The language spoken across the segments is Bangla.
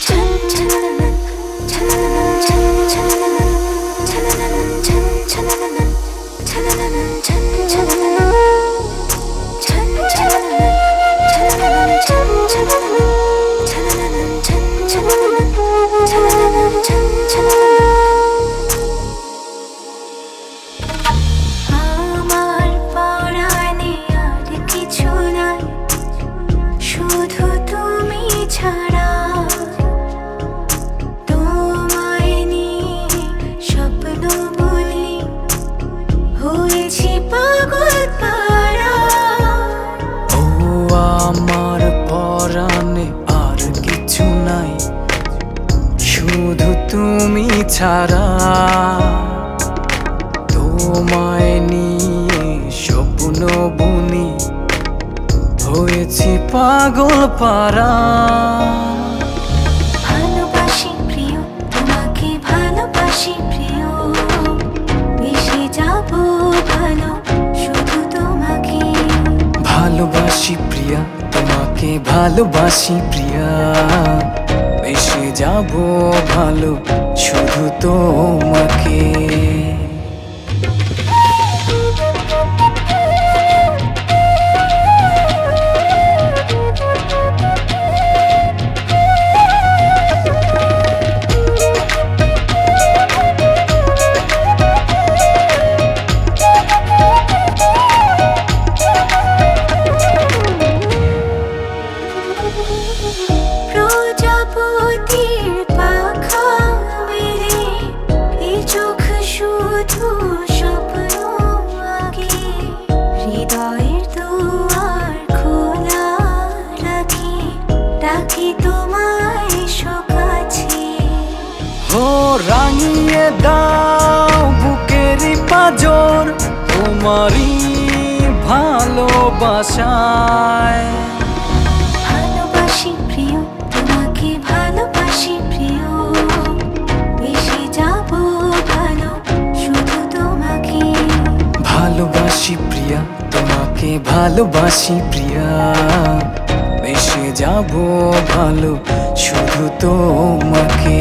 শুধু তুমি ছাড়া তোমায় নিয়ে স্বপ্ন বুনি হয়েছি পাগল পারা। ভালোবাসি প্রিয় তোমাকে, ভালোবাসি প্রিয়, মিশে যাব ভালো শুধু তোমাকে। ভালোবাসি প্রিয়া তোমাকে, ভালোবাসি প্রিয়া, মিশে যাব ভালো শুধু তোমাকে। প্রজাপতির পাখা মেলে এই চোখ শুধু স্বপ্ন আঁকে, হৃদয়ের দুয়ার খোলা রাখি, ডাকি তোমায় কাছে। ও রাঙিয়ে দাও বুকেরই পাঁজর তোমারই ভালোবাসায়। ভালোবাসি প্রিয় তোমাকে, ভালোবাসি প্রিয়, মিশে যাব ভালো শুধু তোমাকে। ভালোবাসি প্রিয়া তোমাকে, ভালোবাসি প্রিয়া, মিশে যাব ভালো শুধু তোমাকে।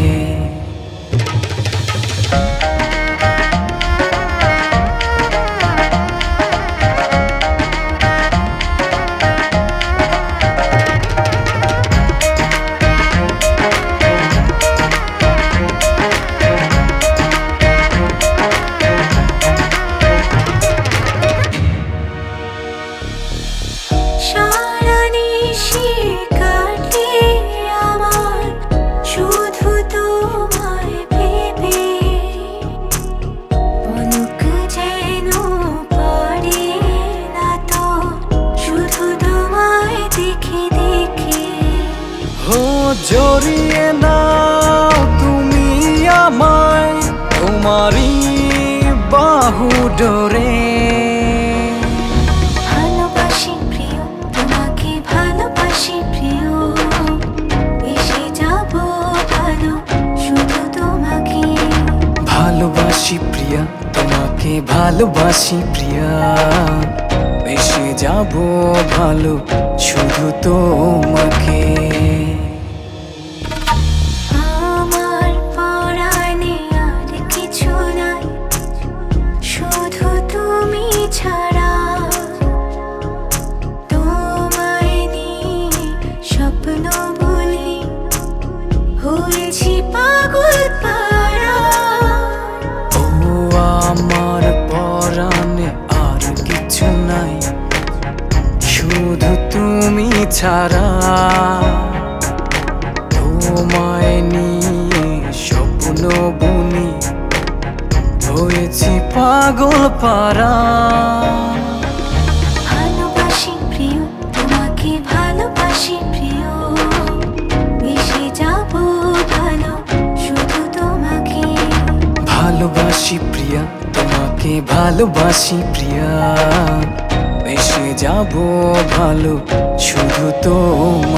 সারা নিশি কাটে আমার শুধু তোমায় ভেবে, পলক যেন পড়ে না তো শুধু তোমায় দেখে দেখে। ও জড়িয়ে নাও তুমি আমায় তোমারই বাহু ডোরে। ভালোবাসি প্রিয় তোমাকে, ভালোবাসি প্রিয়, মিশে যাব ভালো শুধু তোমাকে। ভালোবাসি প্রিয়া তোমাকে, ভালোবাসি প্রিয়া, মিশে যাব ভালো শুধু তোমাকে। আমার পরাণে আর কিছু নাই, শুধু তুমি ছাড়া, তোমায় নিয়ে স্বপ্ন বলি হয়েছি পাগল পারা। ও আমার পরাণে আর কিছু নাই, শুধু তুমি ছাড়া, তোমায় নিয়ে স্বপ্ন বুনি হয়েছি পাগল পারা। ভালোবাসি প্রিয় তোমাকে, ভালোবাসি প্রিয়, মিশে যাব ভালো শুধু তোমাকে। ভালোবাসি প্রিয়া তোমাকে, ভালোবাসি প্রিয়া, মিশে যাব ভালো শুধু তোমাকে।